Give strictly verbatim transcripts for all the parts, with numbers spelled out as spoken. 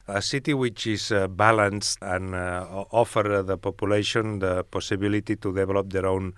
A city which is uh, balanced and uh, o- offer the population the possibility to develop their own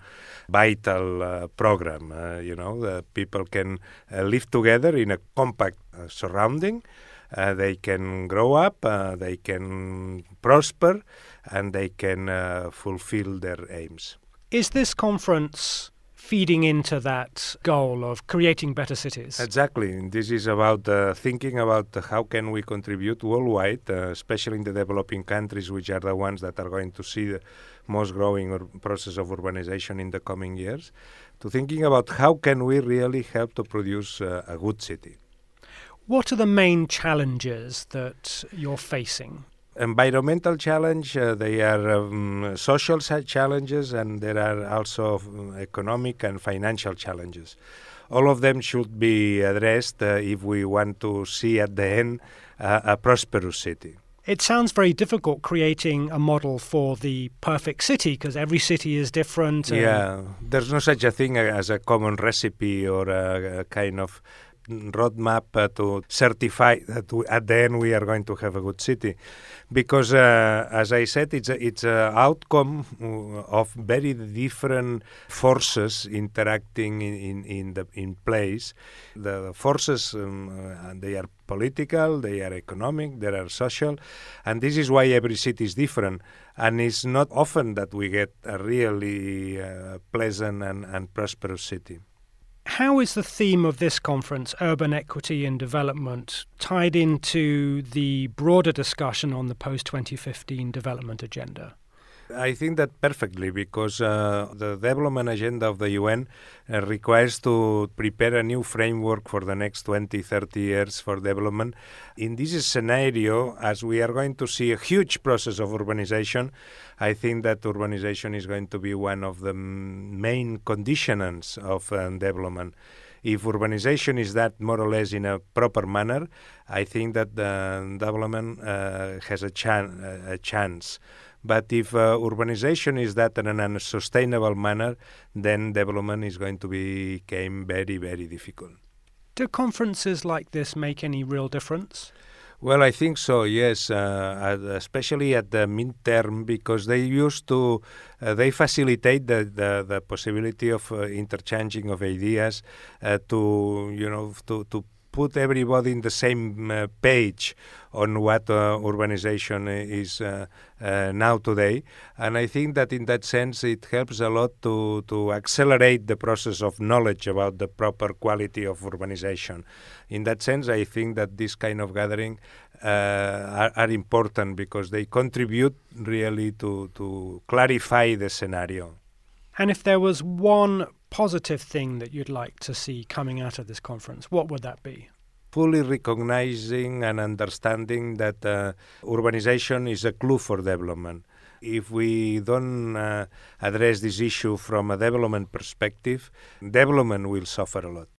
vital uh, program. Uh, you know, the people can uh, live together in a compact uh, surrounding. Uh, they can grow up, uh, they can prosper, and they can uh, fulfill their aims. Is this conference feeding into that goal of creating better cities? Exactly. This is about uh, thinking about how can we contribute worldwide, uh, especially in the developing countries, which are the ones that are going to see the most growing or process of urbanization in the coming years, to thinking about how can we really help to produce uh, a good city. What are the main challenges that you're facing? Environmental challenge, uh, they are um, social challenges, and there are also um, economic and financial challenges. All of them should be addressed uh, if we want to see at the end uh, a prosperous city. It sounds very difficult creating a model for the perfect city because every city is different. Yeah, there's no such a thing as a common recipe or a, a kind of roadmap uh, to certify that we, at the end we are going to have a good city, because uh, as I said, it's a, it's a outcome of very different forces interacting in in, in the in place. The forces um, uh, they are political, they are economic, they are social, and this is why every city is different. And it's not often that we get a really uh, pleasant and, and prosperous city. How is the theme of this conference, urban equity and development, tied into the broader discussion on the post twenty fifteen development agenda? I think that perfectly, because uh, the development agenda of the U N uh, requires to prepare a new framework for the next twenty, thirty years for development. In this scenario, as we are going to see a huge process of urbanization, I think that urbanization is going to be one of the main conditionants of uh, development. If urbanization is that more or less in a proper manner, I think that the development uh, has a, chan- a chance. But if uh, urbanization is that in a unsustainable manner, then development is going to become very, very difficult. Do conferences like this make any real difference? Well, I think so, yes, uh, especially at the midterm, because they used to, uh, they facilitate the, the, the possibility of uh, interchanging of ideas uh, to, you know, to, to put everybody in the same uh, page on what uh, urbanization is uh, uh, now today. And I think that in that sense it helps a lot to, to accelerate the process of knowledge about the proper quality of urbanization. In that sense, I think that this kind of gathering uh, are, are important because they contribute really to, to clarify the scenario. And if there was one positive thing that you'd like to see coming out of this conference, what would that be? Fully recognizing and understanding that uh, urbanization is a clue for development. If we don't uh, address this issue from a development perspective, development will suffer a lot.